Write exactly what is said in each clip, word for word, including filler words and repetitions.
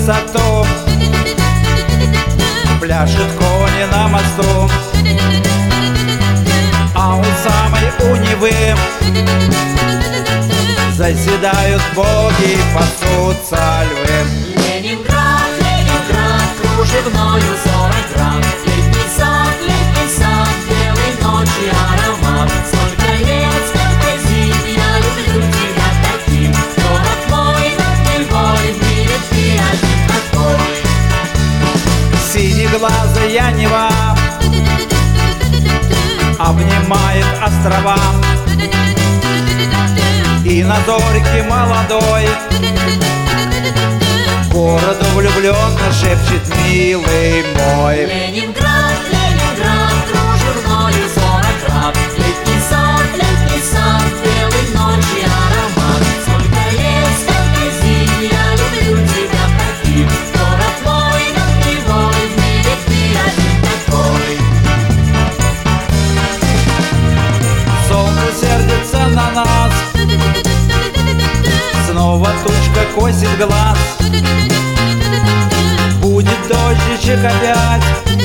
высоту, пляшут кони на мосту, а у самой у Невы заседают боги, пасутся львы. Ленинград, Ленинград, кружевною сорок грамм. Летний сад, летний сад, белой ночи аромат. Сколько лет, сколько зим, я люблю тебя таким. Город мой, над Невой, в мире ты один такой. Синеглазая Нева обнимает острова, и на зорьке молодой городу влюбленно шепчет: милый мой. Ленинград, Ленинград, кружевною сорок грамм. Летний сад, летний сад, белой ночи аромат. Сколько лет, сколько зим, я люблю тебя таким. Город мой, над Невой, в мире ты один такой. Солнце сердится на нас, снова тучка косит глаз. Будет дождичек опять,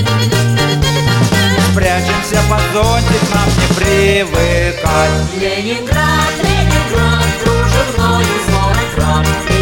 спрячемся под зонтик, нам не привыкать. Ленинград, Ленинград, кружевною сорок грамм.